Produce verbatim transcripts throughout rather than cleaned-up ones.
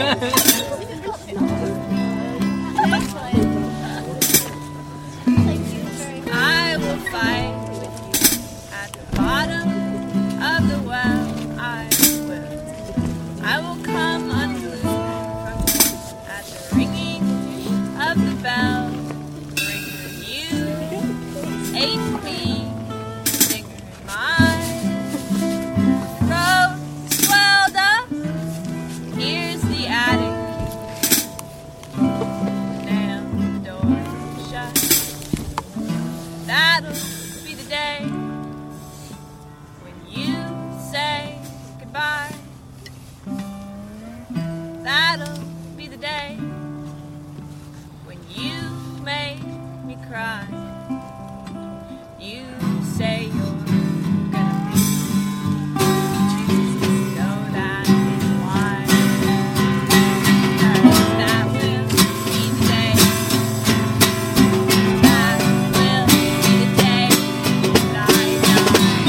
I will fight with you at the bottom of the well. I will. I will come unglued from you at the ringing of the bell. Ringer you, H P, singer in my throat swelled up. Here's the attic. Nail the door shut. That'll be the day when you say goodbye. That'll be the day when you make me cry. You say you're gonna be choose to know that is why. 'Cause that will be the day. That will be the day that I die.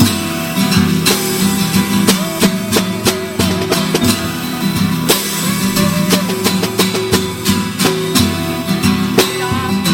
Stop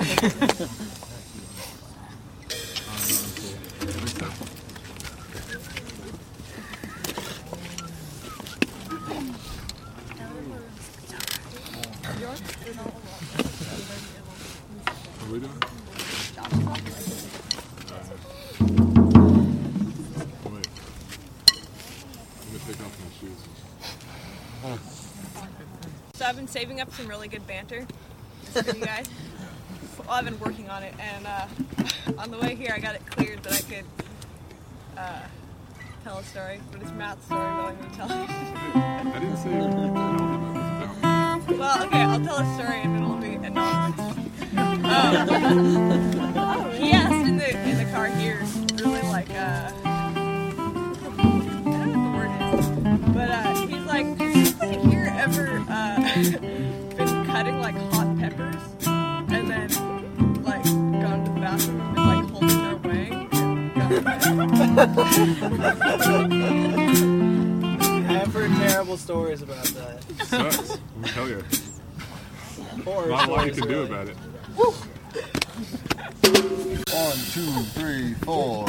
What are we doing? Wait. Let me take off my shoes. So I've been saving up some really good banter for you guys. Well, I've been working on it, and uh, on the way here I got it cleared that I could uh, tell a story, but it's Matt's story, but I'm going to tell it. I didn't say you were going to tell them what it was about. Well, okay, I'll tell a story and it'll be anonymous. Um, he asked in the in the car here, really like, uh, I don't know what the word is, but uh, he's like, has anybody here ever uh, been cutting like hot peppers and then like gone to the bathroom and like holding their wang and I've heard terrible stories about that. It sucks. Let me tell you. Horror Not a lot you stories, can do really. about it. One, two, three, four.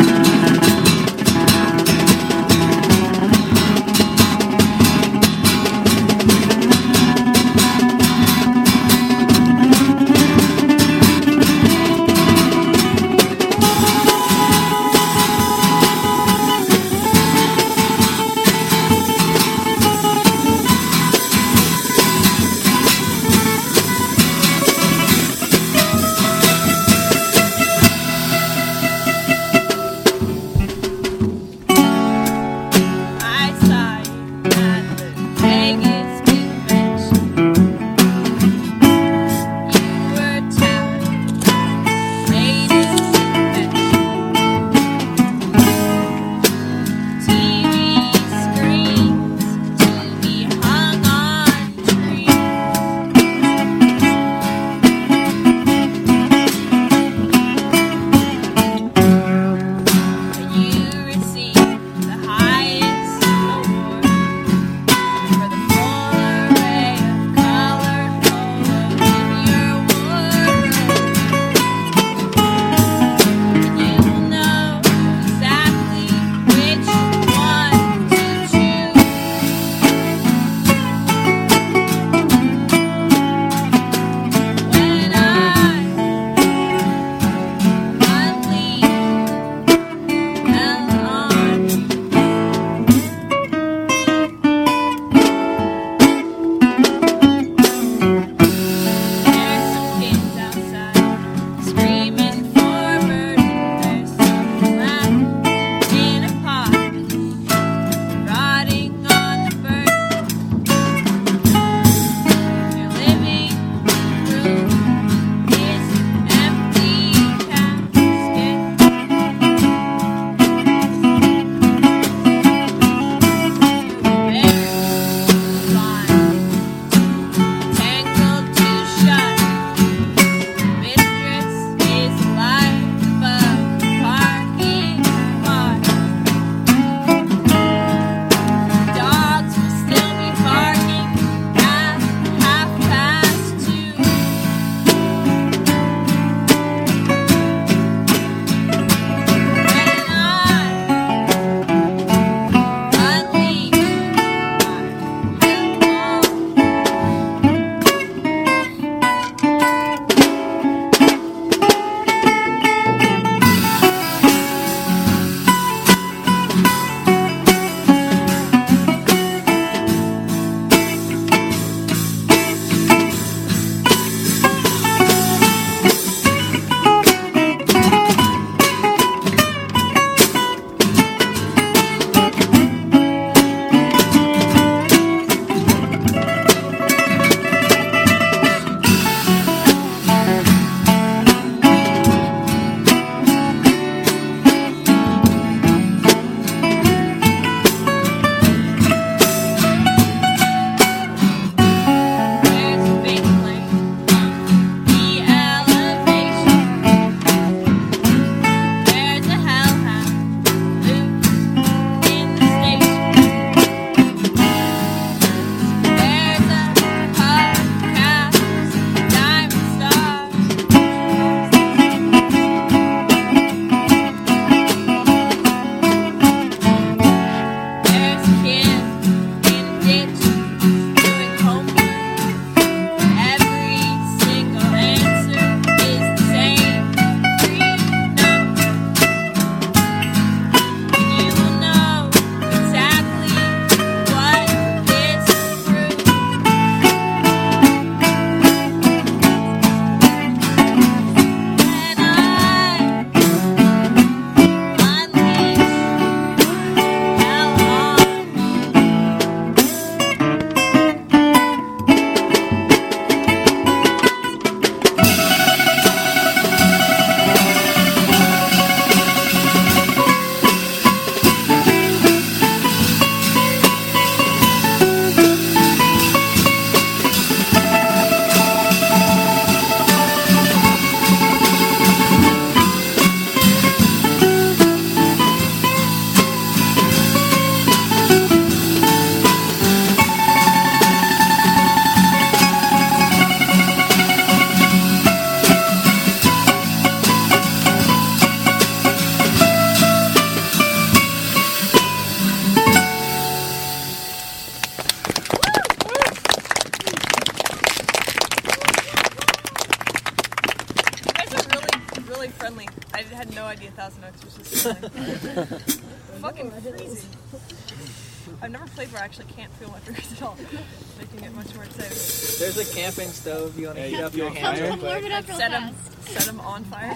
had no idea Thousand Oaks was just a fucking freezing. I've never played where I actually can't feel my fingers at all, making it much more safe. There's a camping stove. You want to Hey, heat up you your on hands fire? real quick? it up real Set them, fast. set them on fire.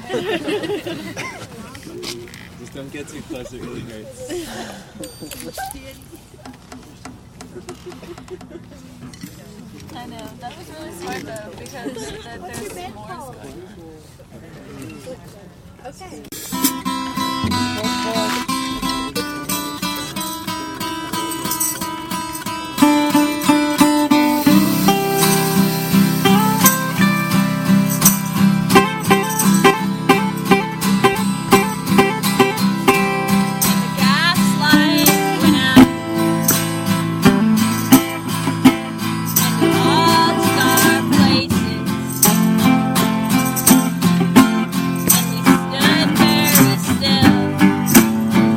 Just don't get too close, it really hurts. I know, that was really smart though, because that there's s'mores going. Okay. Still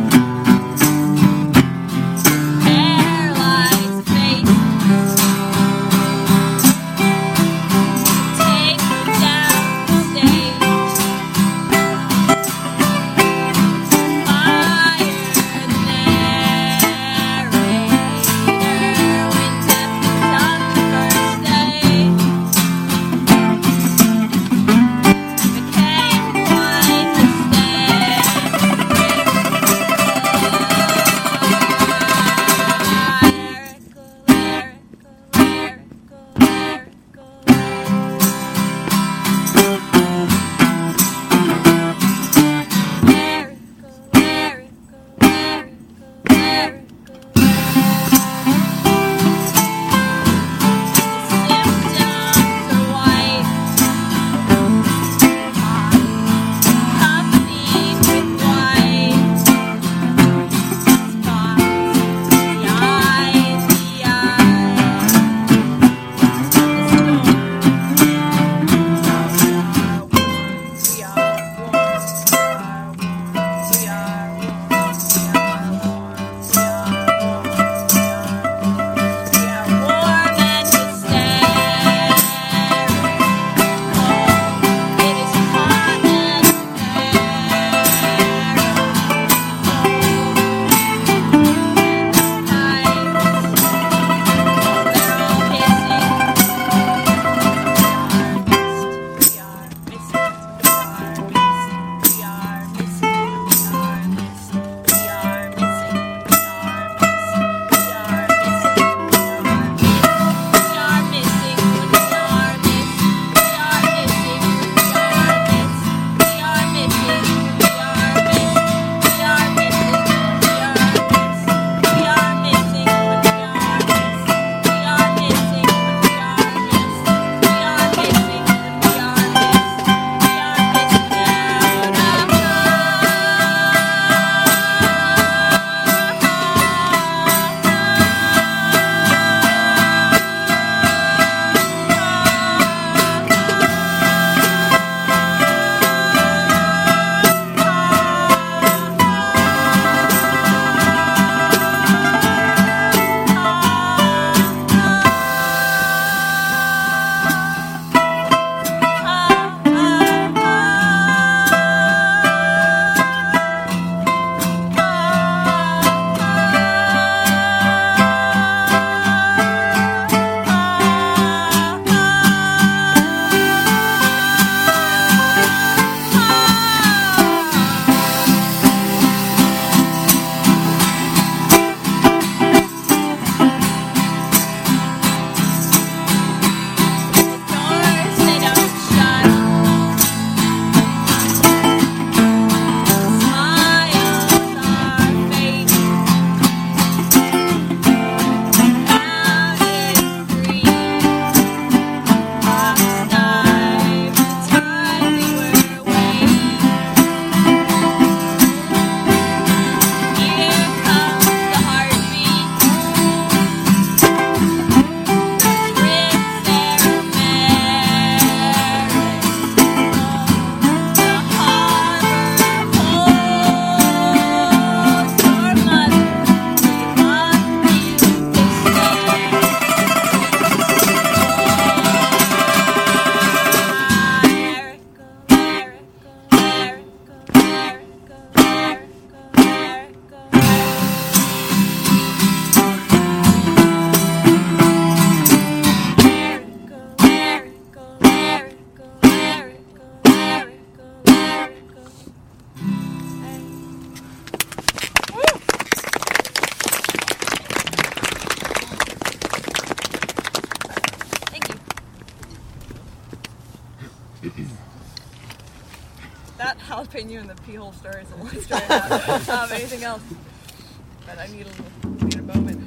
That jalapeno and the pee hole story is a long story. About, um, anything else? But I need a little, need a moment.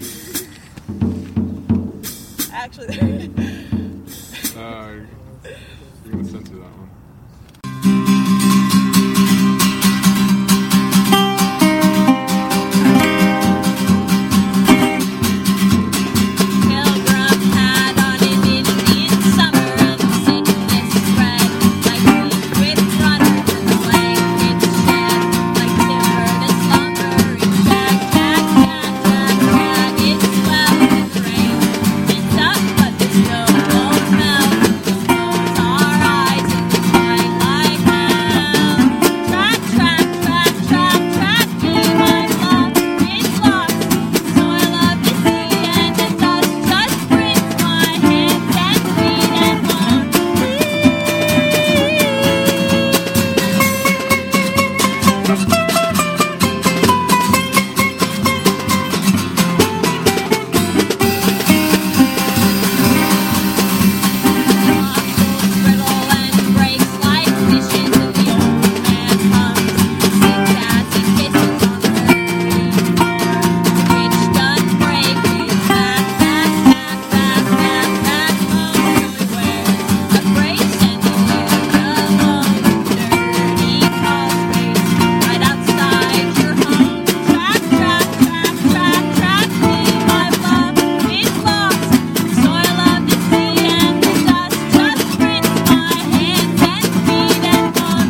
Actually, Uh, you're gonna censor that one. Pilgrim hat on an Indian summer, and sickness spread like wheat with runners, and the blankets shed like timber to slumbering shack. Jack, jack, jack, jack, it swells in the rain. It's up, but the snow won't melt. Close our eyes and we fight like hell. Track, track, track, track, track me, my love. It's lost. Soil of the sea and the dust just prints my hands and feet and won't brittle and breaks like fishes, and the old man comes, sings as he kisses on the dirty floor. Which done break his back, back, back, back, back, back home. He wears a brace and he lives alone. Dirty crawl space right outside your home. Track, track, track, track, track me, my love is lost. Soil of the sea and the dust just prints my hands and feet and won't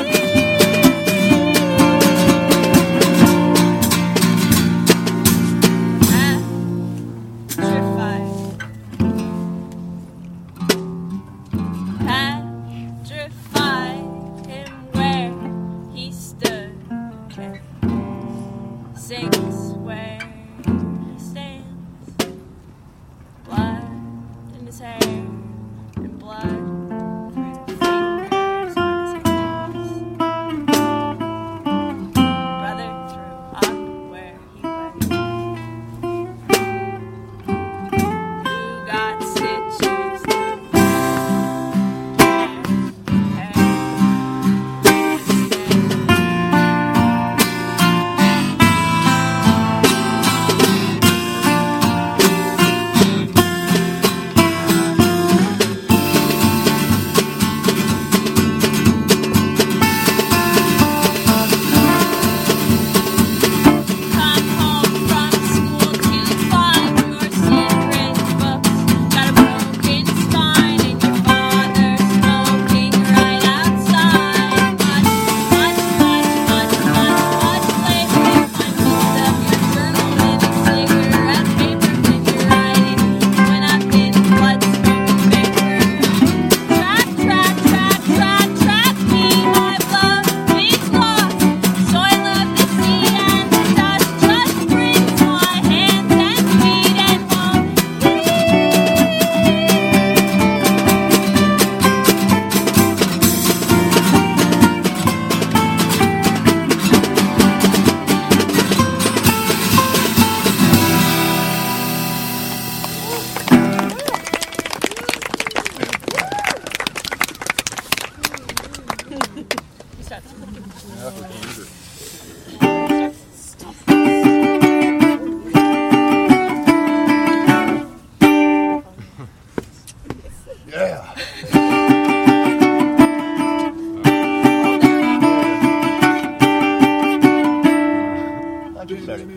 petrified him where he stood. Sinks where he stands. Blood in his hair and blood through the fingers on his hands. Brother threw up where he lay. Who got stitches through hair, hair, Come home from school to find your secret books. Got a broken spine and your father smoking right outside. Much, much, much, much, much, much later, find books of your journal and cigarette papers and your writing when I've been blood smoking paper. Track, track, track, track, track me, my love is lost. Soil of the sea and the dust just prints my hands and feet and won't You start. Yeah. I'll do better.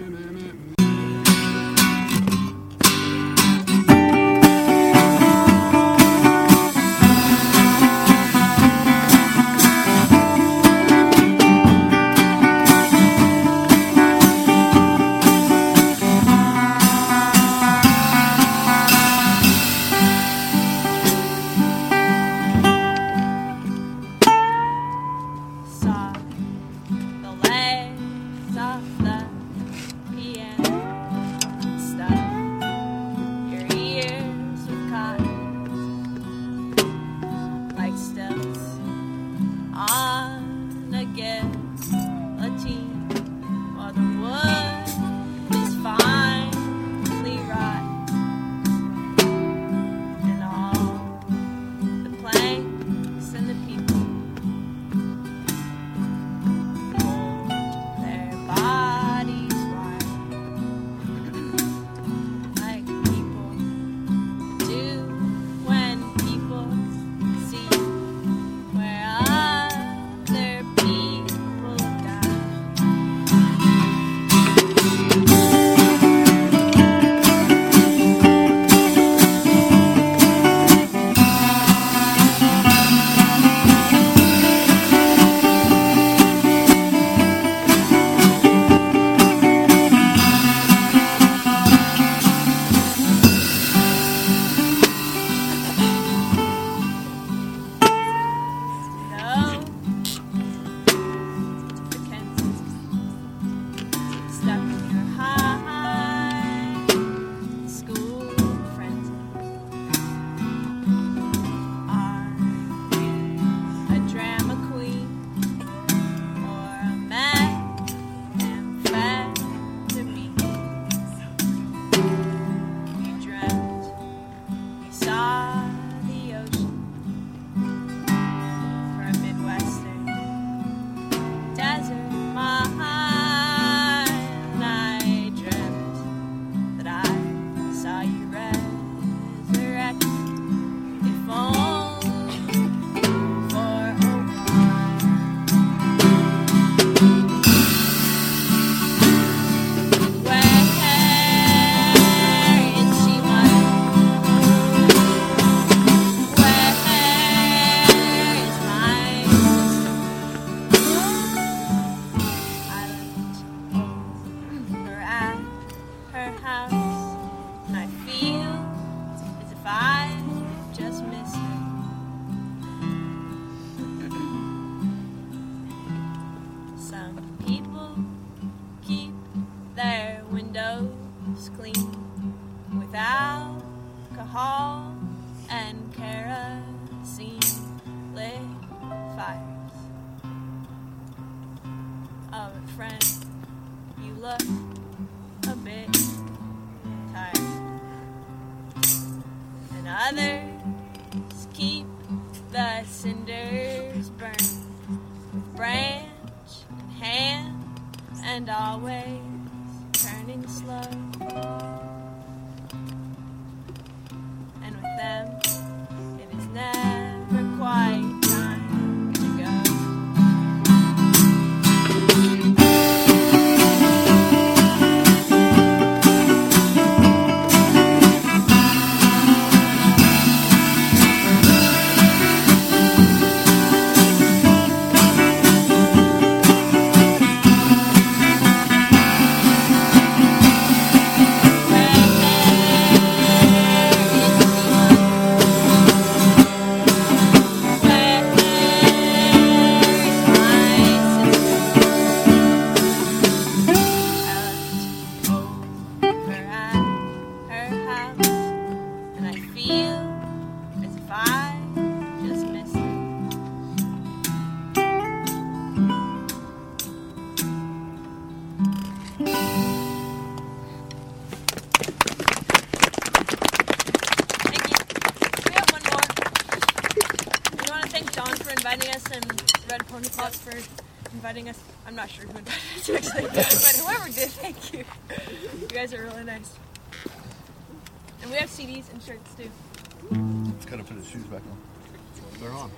thank John for inviting us and Red Pony Pops for inviting us. I'm not sure who invited us actually, but whoever did, thank you. You guys are really nice. And we have C Ds and shirts too. Let's gotta put his shoes back on. They're on.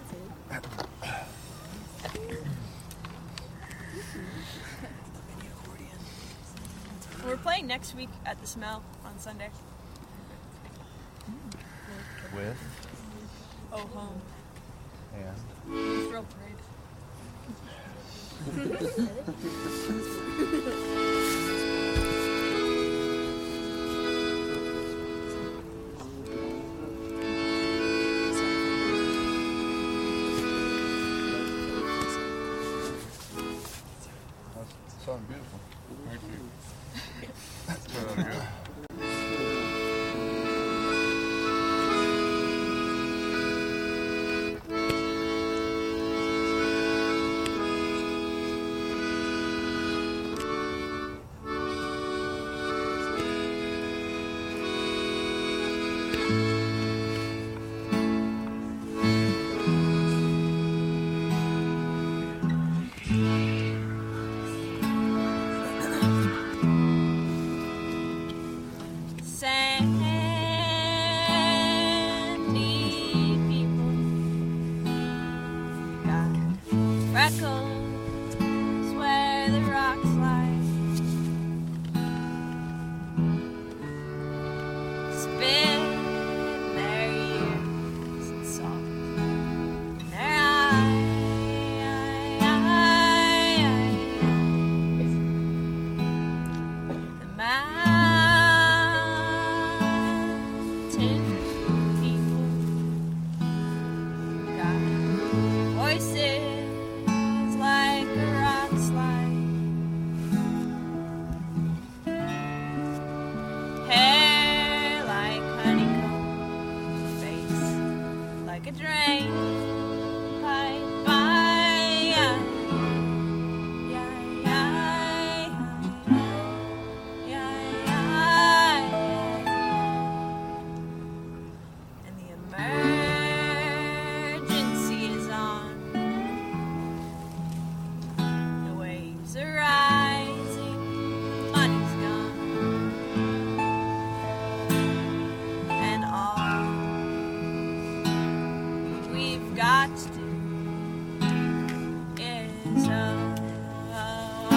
We're playing next week at the Smell on Sunday. With Oh, home. and Thrill Parade. that sounds beautiful. Thank you. Try that again. Sandy people got freckles where the rocks lie. Spit their ears and salt in their eyes. The mountain people got voices like a rock slide. Hair like honeycomb, face like a drain pipe. Yeah, yeah, yeah, yeah, yeah. And the emergency is on. The waves are rising, money's gone, and all we've got to do is uh, uh, uh,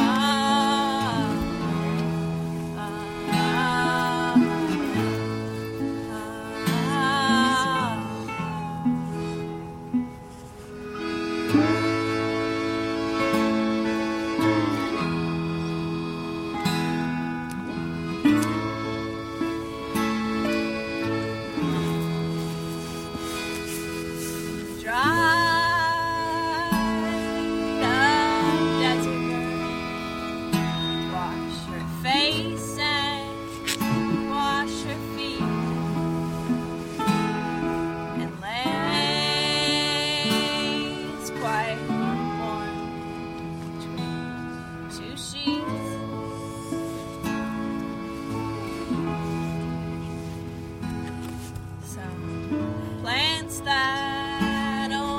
dried up desert girl, wash her face and wash her feet, and lays quite warm between two sheets. Some plants that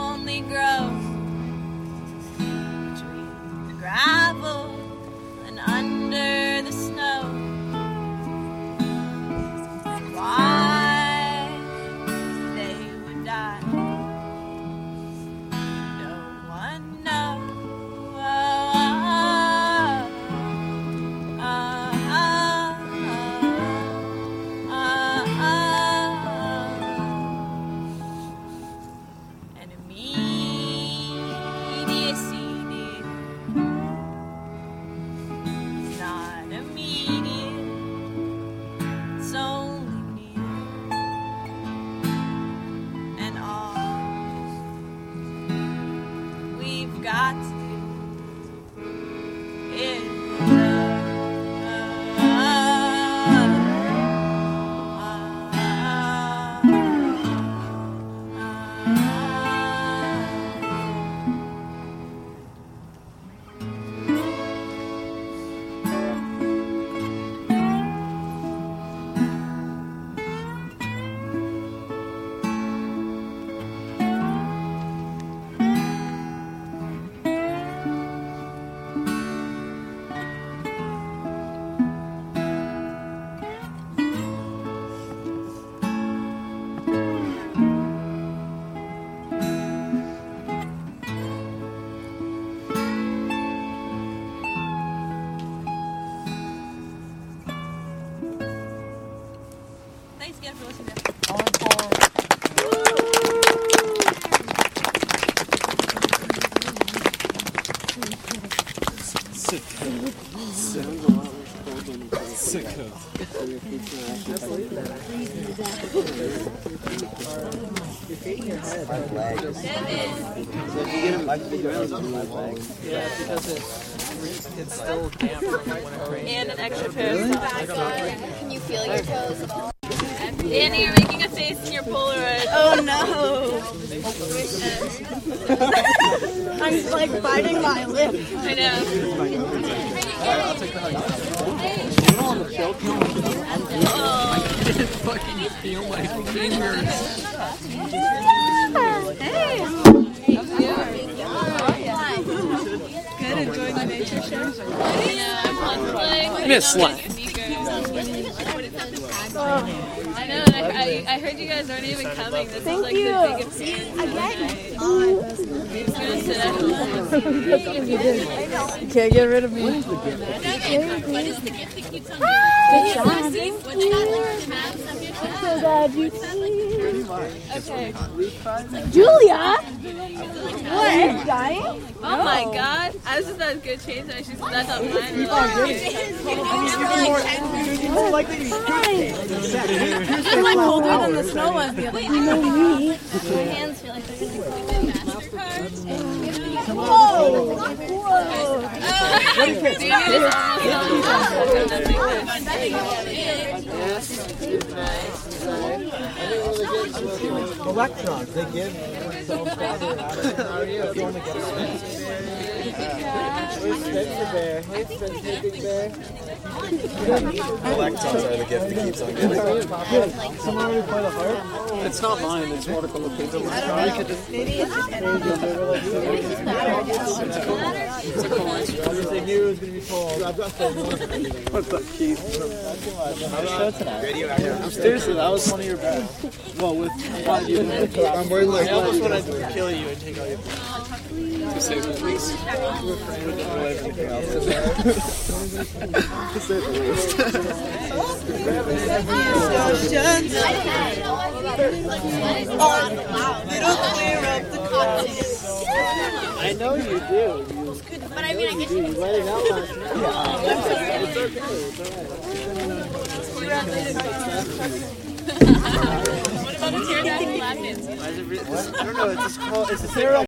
you guys for listening. Yeah, because it's, it's still damp from when it rained. And an extra pair of socks. Can you feel your toes at all? Annie, you're making a face in your Polaroid. Oh no! I'm like biting my lip. I know. Fucking feel my fingers. Good, enjoying the nature show. I know, I'm contemplating. Give me a slap. I know, and I, I, I heard you guys aren't even coming. This is like you. the biggest fan. I'm just gonna sit at home. You can't get rid of me. What is the gift that keeps on Good job. so glad you Okay. Julia? What? Are you dying? Oh my god. I was just about to go change my shoes, but that's not mine. It's like colder than the snow was the other day. You know me. My hands feel like they're going to be my MasterCard. Whoa! Whoa! Electrons, they give themselves better. How are you? If you want to get a Hey, Spencer Bear. Hey, Spencer Big Bear. Electrons are the gift that keeps on giving. Good. Someone already played a harp? It's not mine. It's Watercolor Located. Maybe it's just they knew it was going to be cold. What's up, Keith? I'm seriously, that was one of your best. Well, with five you. I'm worried like I almost want to kill you and take all your to save the least. To save the least. I know you do. But I mean, I guess You let it out last night. It's okay. It's alright. What about a tear down lap dance? I don't know. It's just called. It's a